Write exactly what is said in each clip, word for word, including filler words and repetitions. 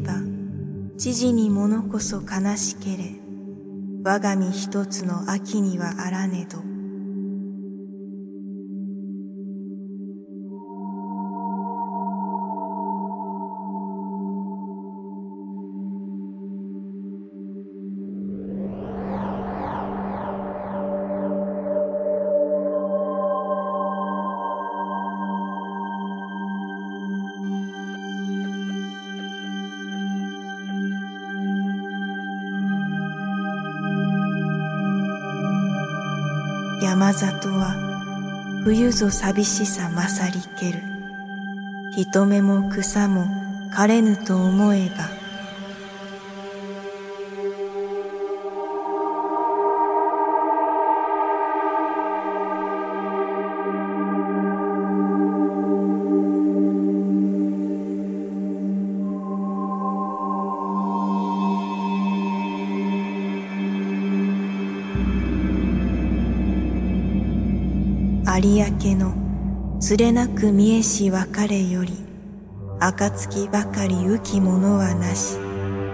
ば知事に物こそ悲しけれ、我が身一つの秋にはあらねど。山里は冬ぞ寂しさ勝りける。人目も草も枯れぬと思えば、有明のつれなく見えし別れより、暁ばかり浮きものはなし。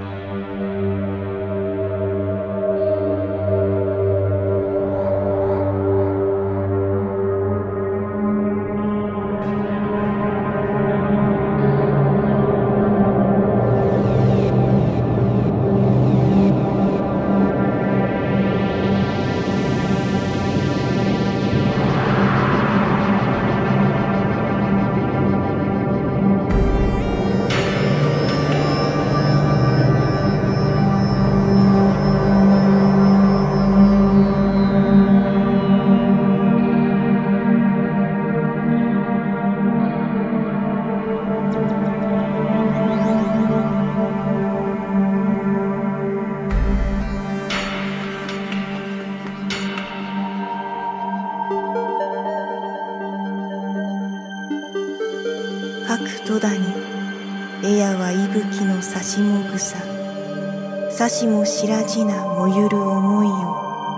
各戸田に絵やは息吹のさしも草、さしも知らじなもゆる思いを。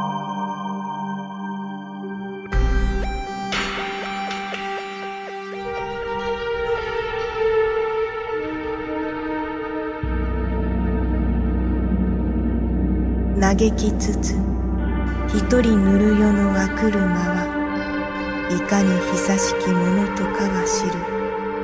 嘆きつつ一人ぬるよのあくる間はいかに久しきものとかは知る。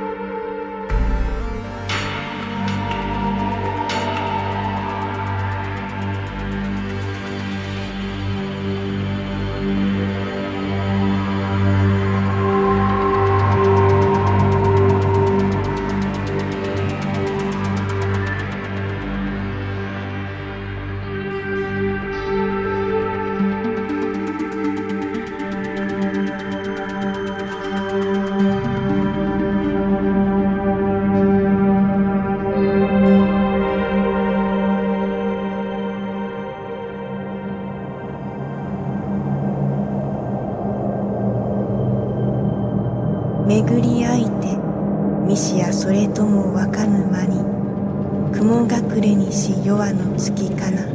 巡り合いてみしやそれともわかぬ間に、雲隠れにし夜の月かな。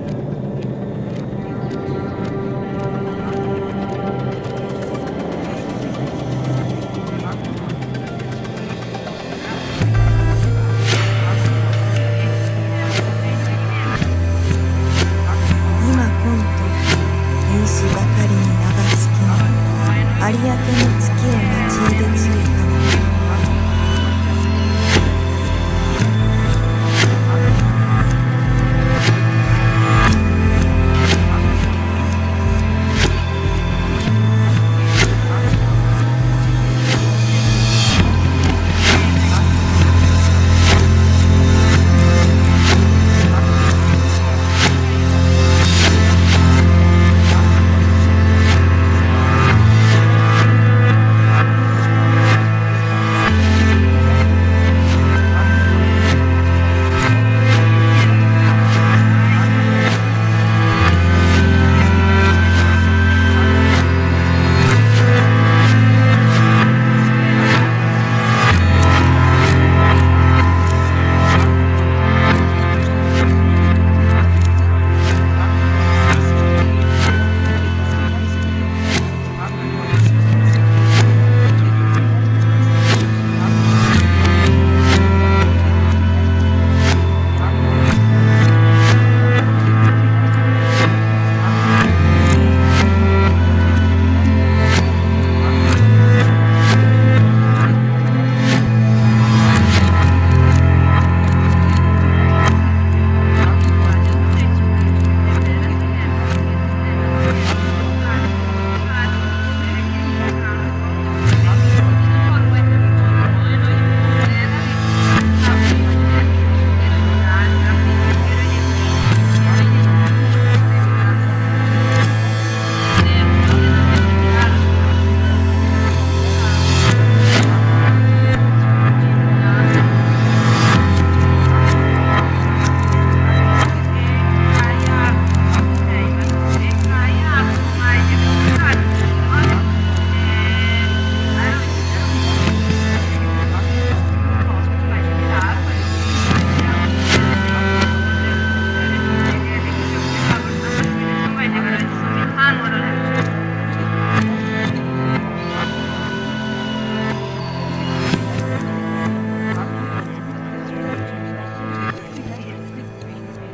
今今と因子ばかりに流す気の有明の月を待ち入れつるかな。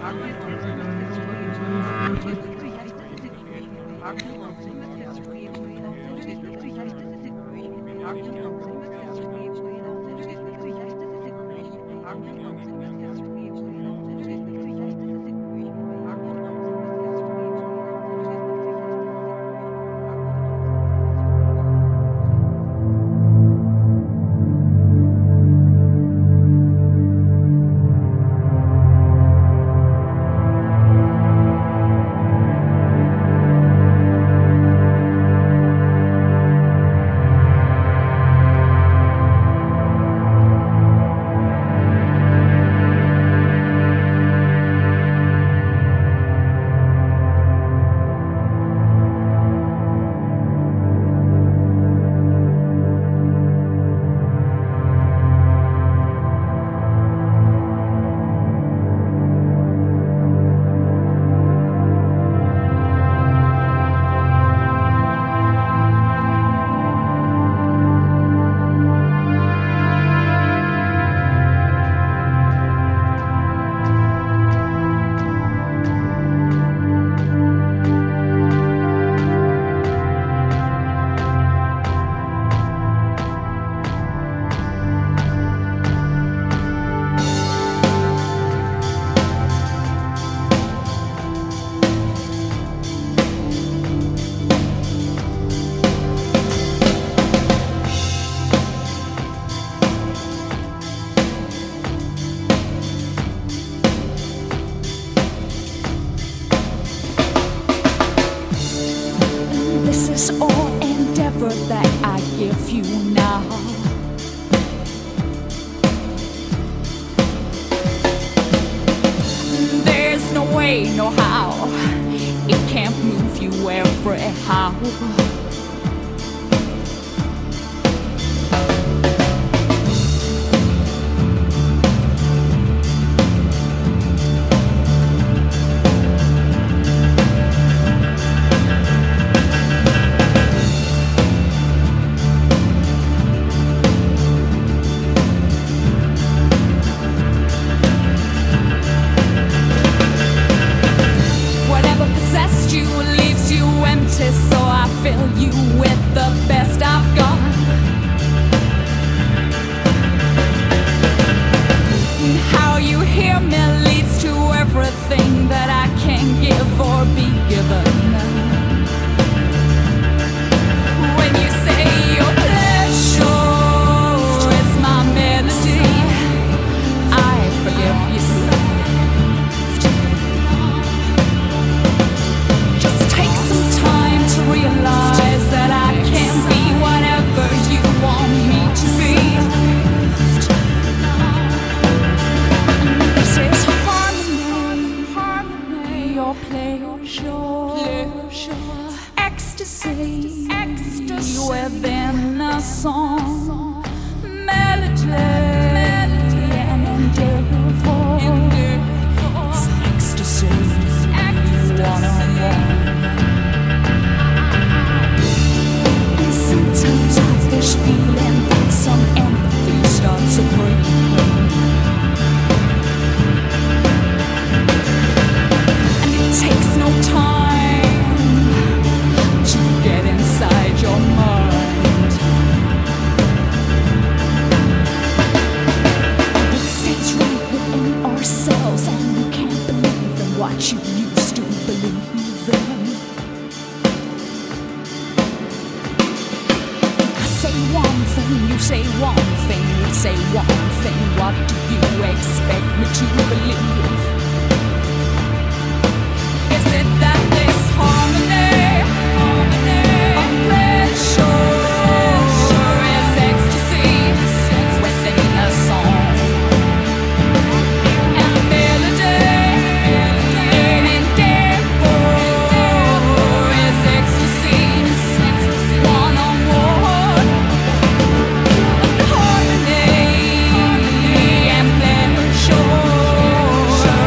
Sure.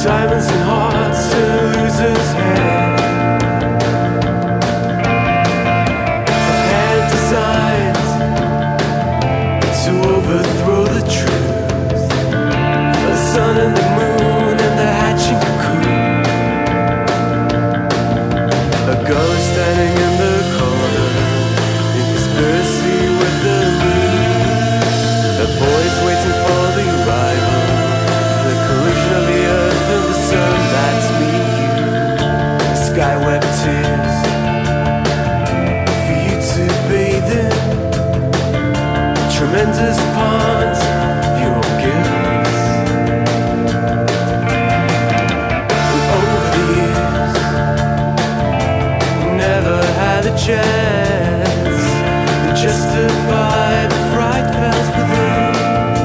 diamonds and hearts to losers' head. A hand designed to overthrow the truth. The sun and the moon and the hatching cocoon. A ghost standing in the corner, in conspiracy with the moon. A boy's waiting for the arrival, the collision of the earth and the sun. That's me, you. The sky wept tears for you to bathe in. Tremendous ponds of your own gifts. And over the years, never had a chance to justify the fright felt within.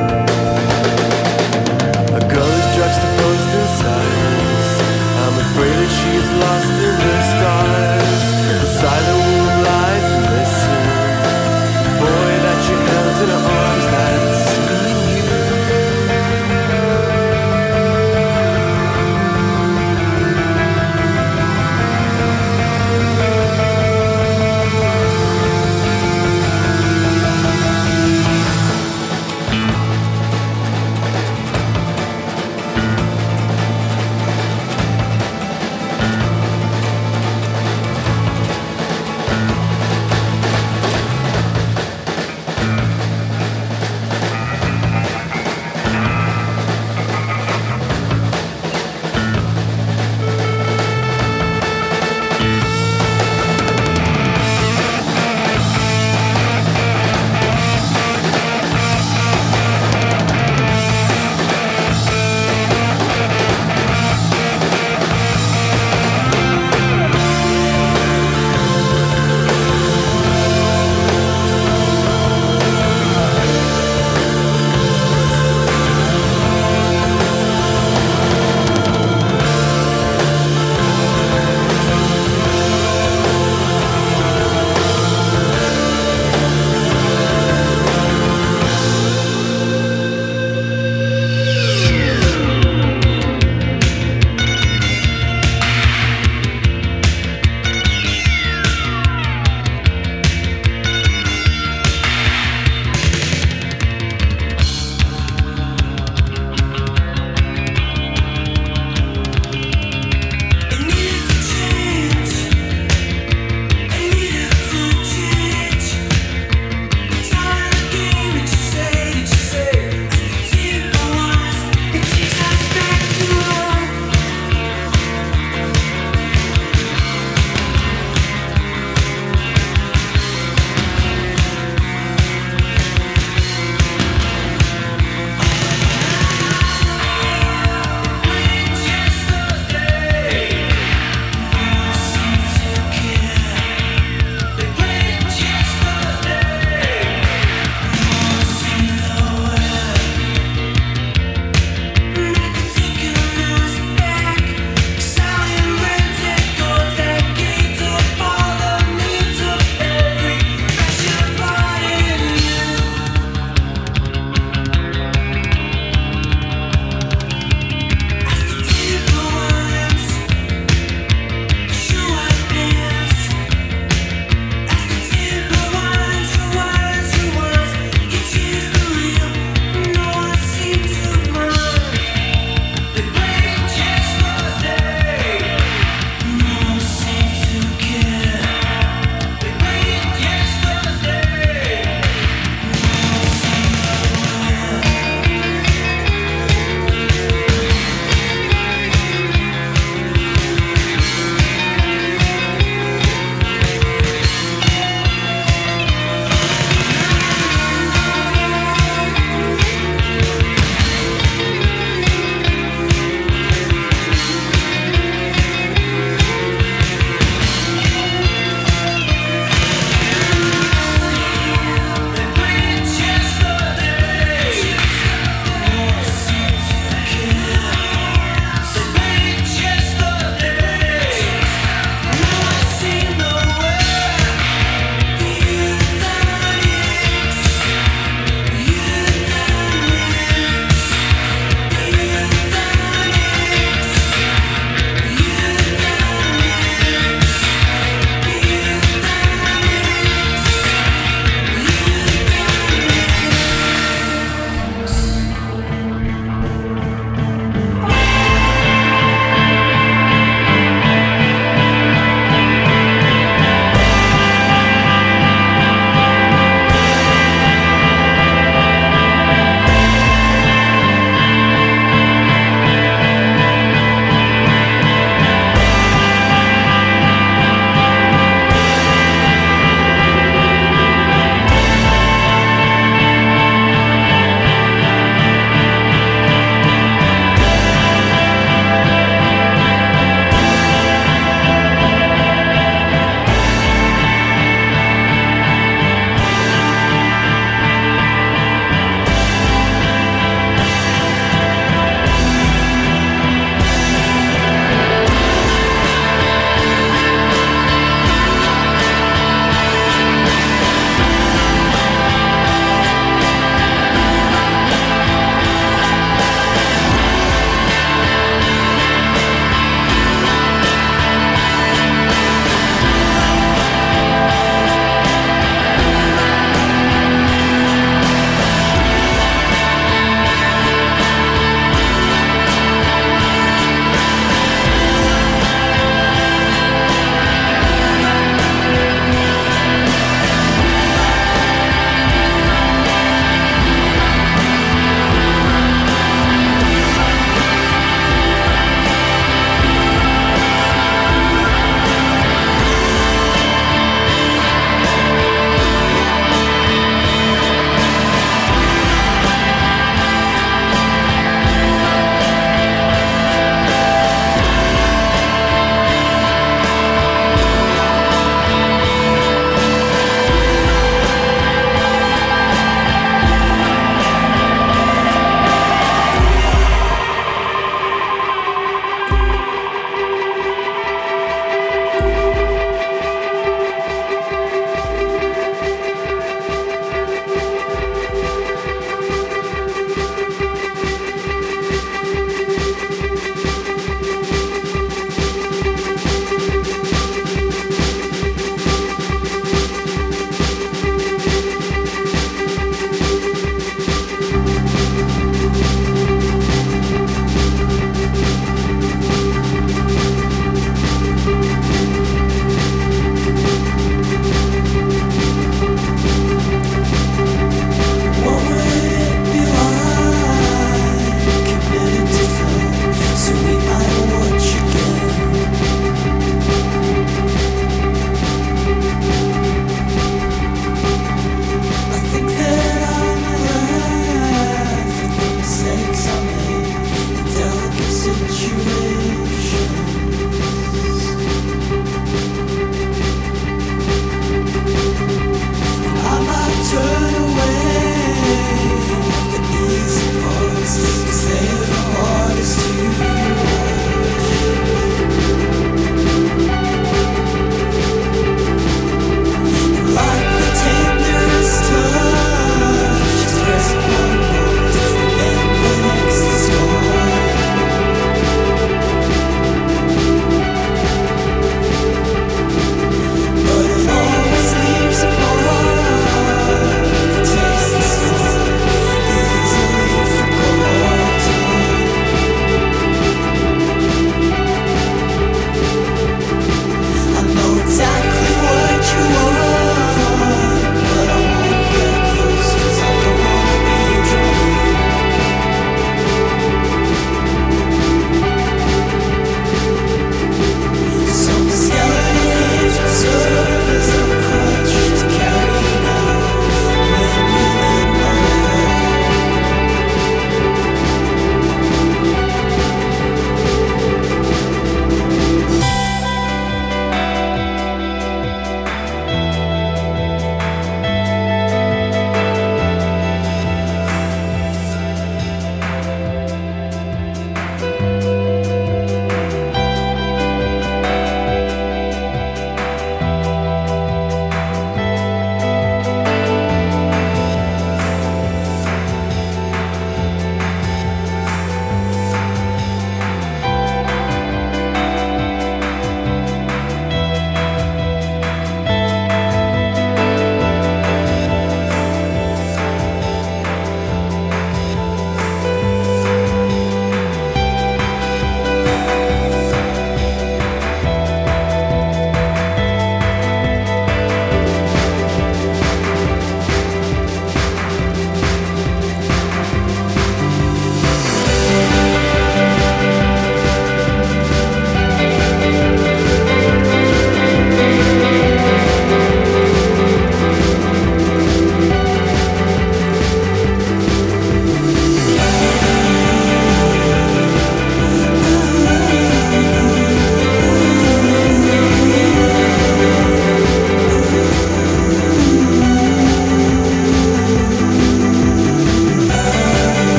A girl is juxtaposed in silence. I'm afraid that she is lost in the stars. The silent womb lies and listen. The boy that you held in her arms hadn't seen you. Just one more, and then the next is gone.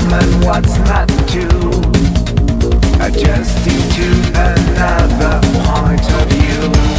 and what's not to, adjusting to another point of view.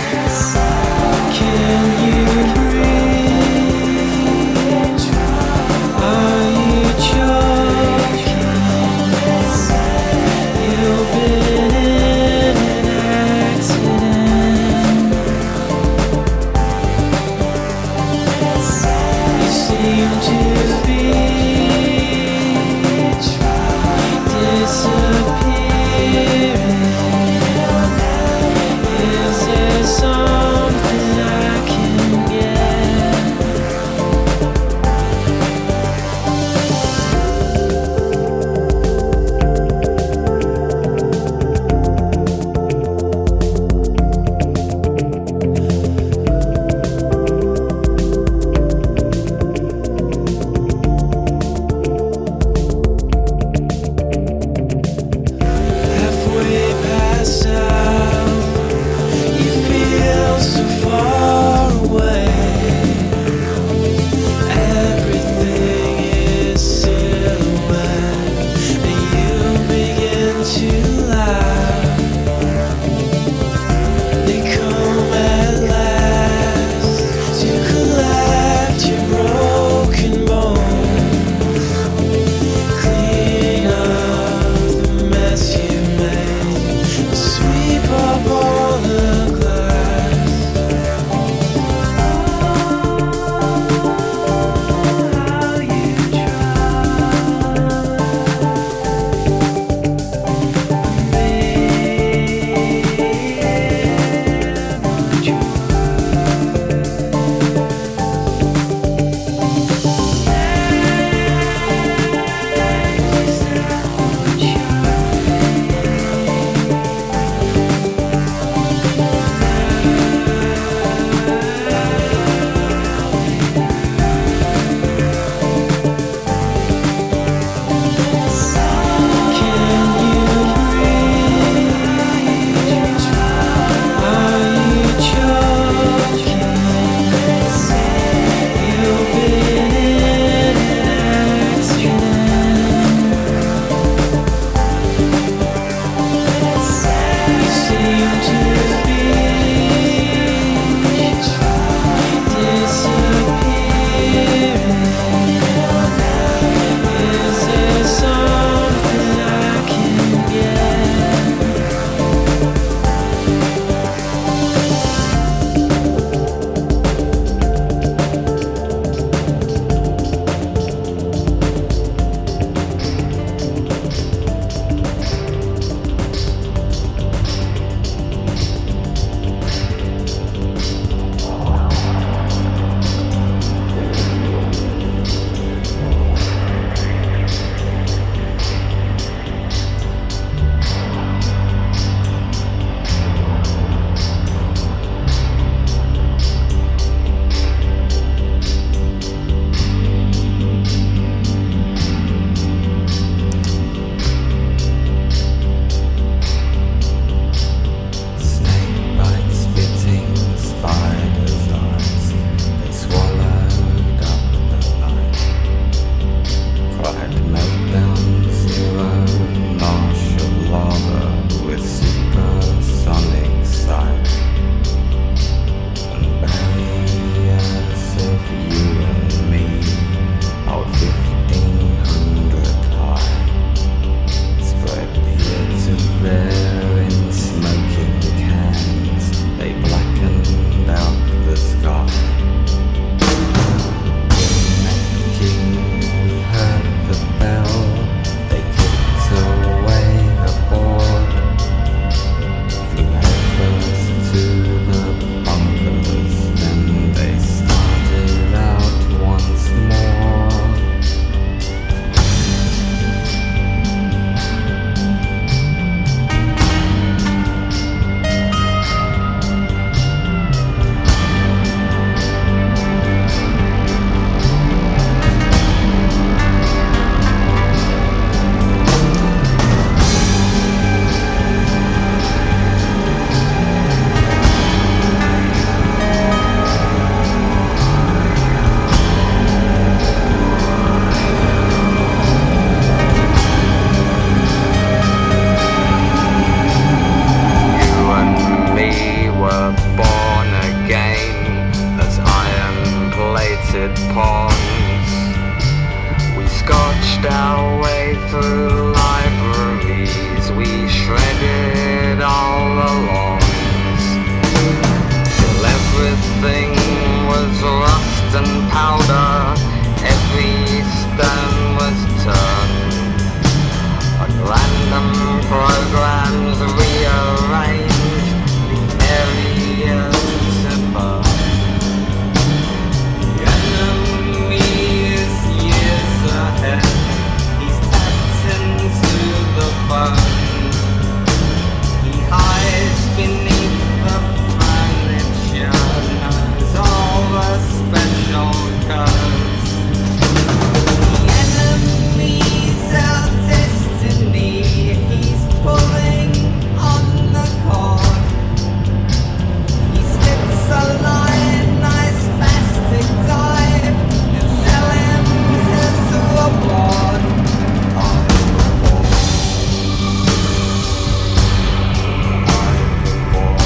Can you breathe? through libraries, we shredded all the laws, till everything was rust and powder, every stone was turned, and random programs rearranged the areas to burn. The enemy is years ahead, he's tapped into the phone. He hides beneath the furniture, knows all the special codes. The enemy's our destiny, he's pulling on the cord. He slips a line, nice plastic dive, and sell him his reward. I perform. I perform.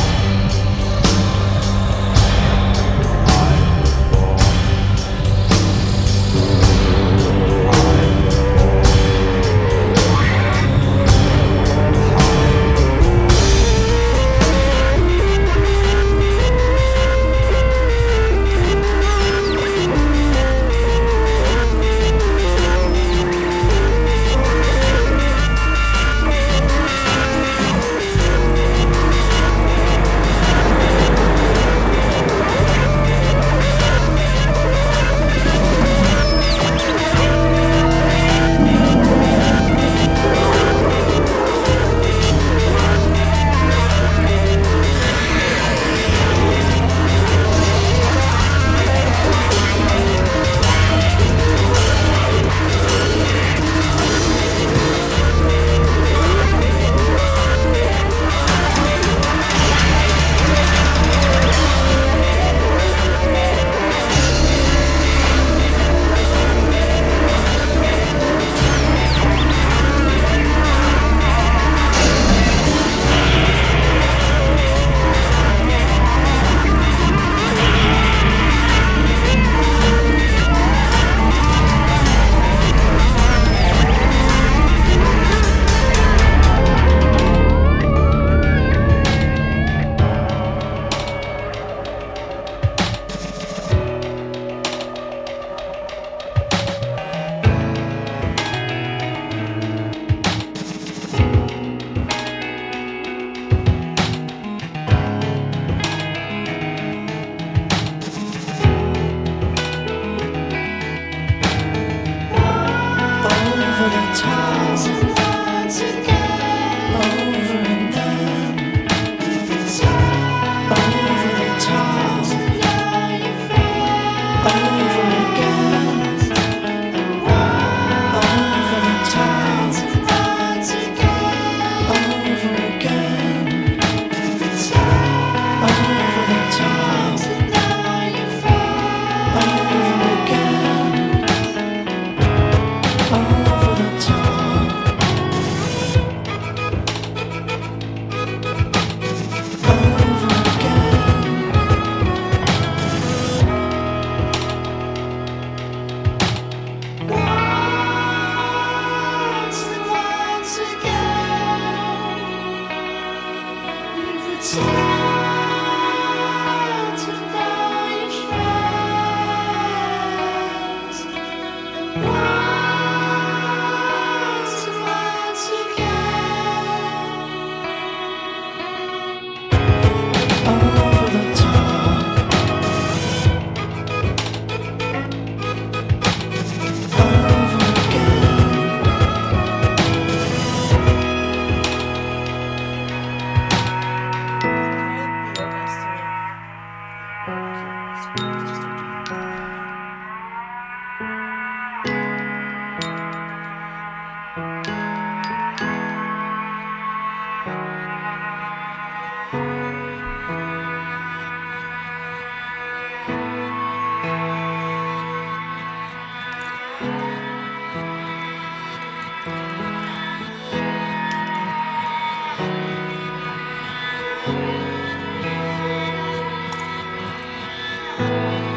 Thank you.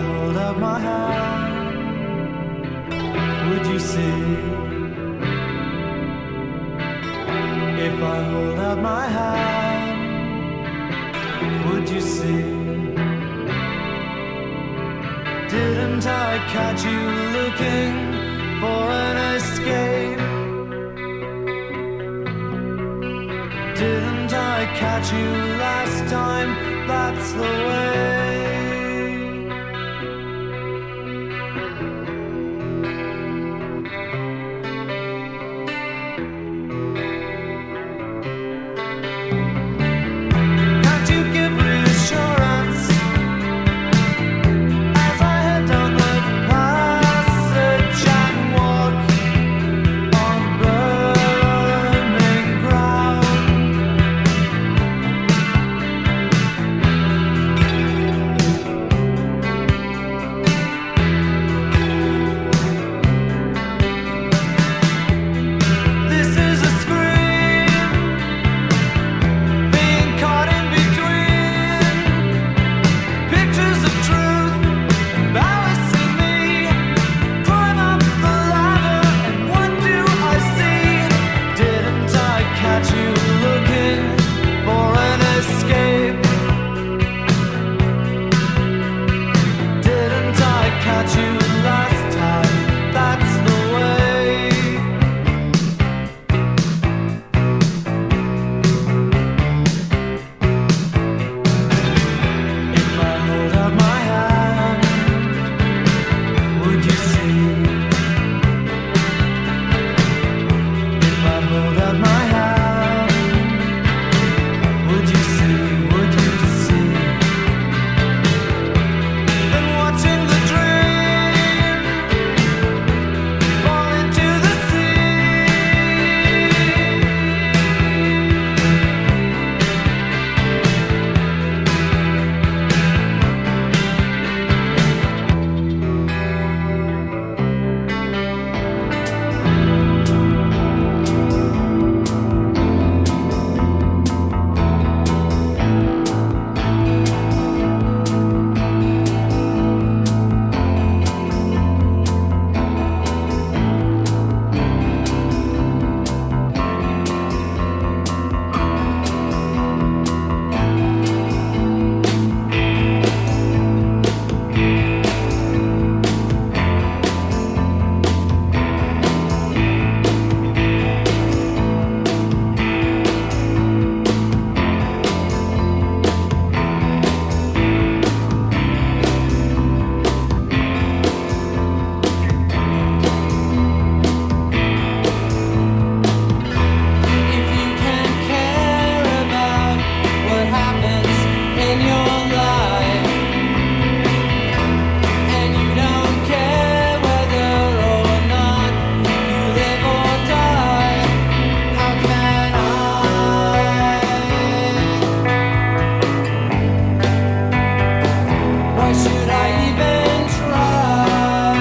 hold out my hand, would you see? If I hold out my hand, would you see? Didn't I catch you looking for an escape? Didn't I catch you last time? That's the way. Can't you give reassurance as I head down the passage and walk on burning ground? This is a scream, being caught in between pictures of truth, embarrassing me. Climb up the ladder, and what do I see? Didn't I catch you looking for an escape? Didn't I catch you last time? That's the way. If I hold out my hand, would you see? If I hold out my hand, would you see? Would you see? Been watching the dream fall into the sea. If you can care about what happens in your life, and you don't care whether or not you live or die, how can I? Why should I even try?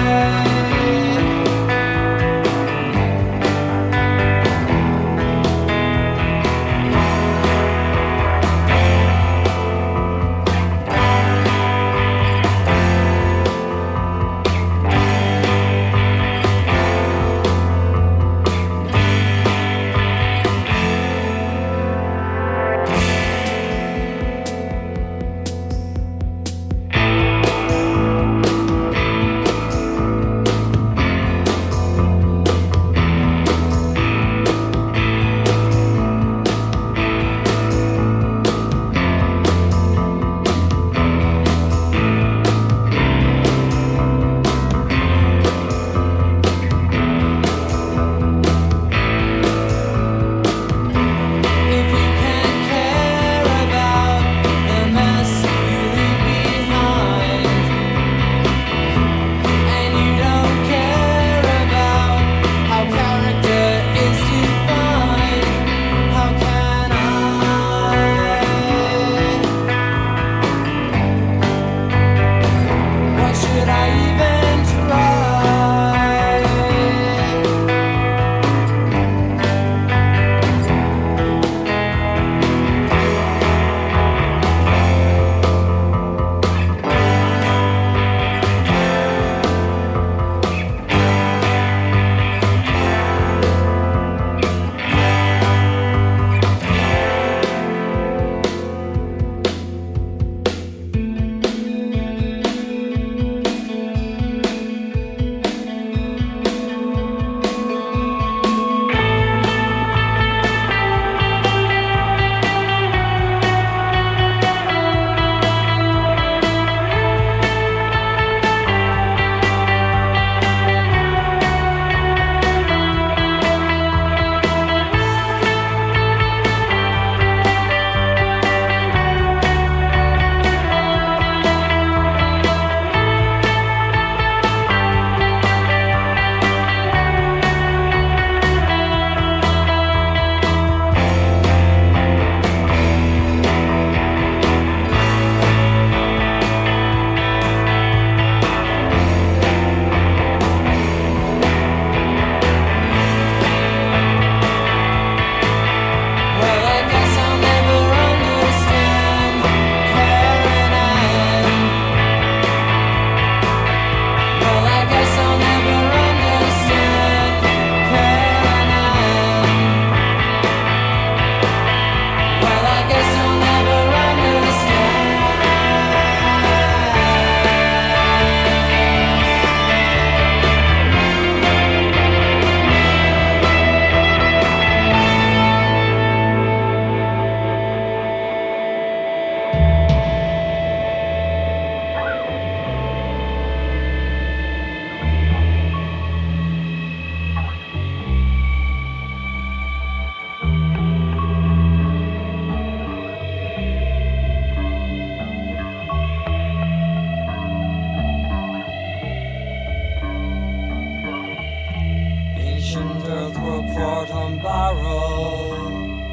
fort on Barrow,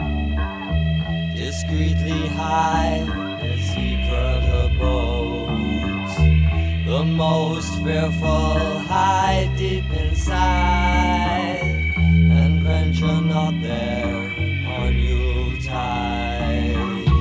discreetly hide the secret abodes. The most fearful hide deep inside, and venture not there on Yuletide.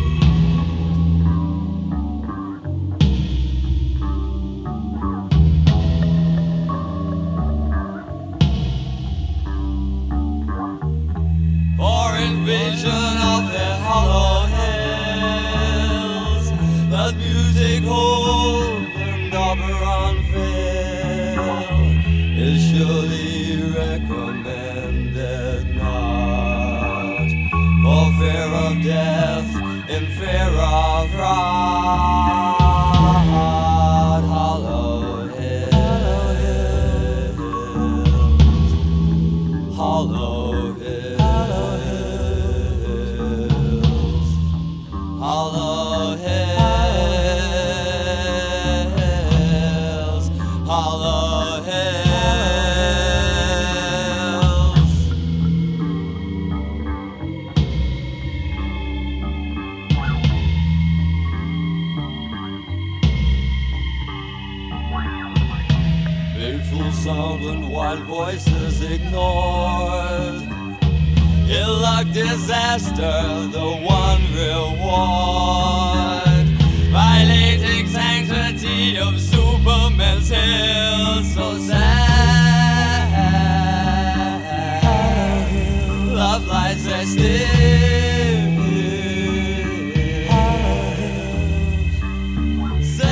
For in vision of the hollow hills, that music hold and Oberon fill is surely recommended not, for fear of death, in fear of rot. Hollow hills, hollow hills. Hollow hills, hollow hills. Baleful sound and wild voices ignored. Ill-luck, disaster, the one reward. Violating sanctity of Superman's hill, so sad. Love lies there still. So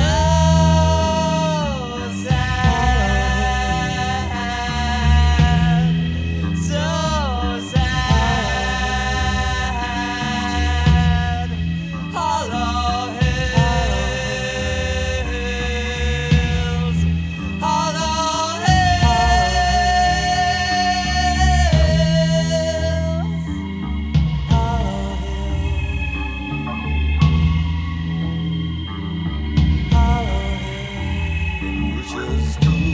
sad. So sad. Hollow hills, hollow hills, hollow hills, hollow hills. Witches too,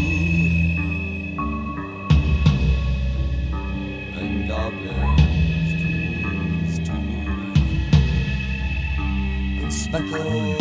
and goblins too, and speckles.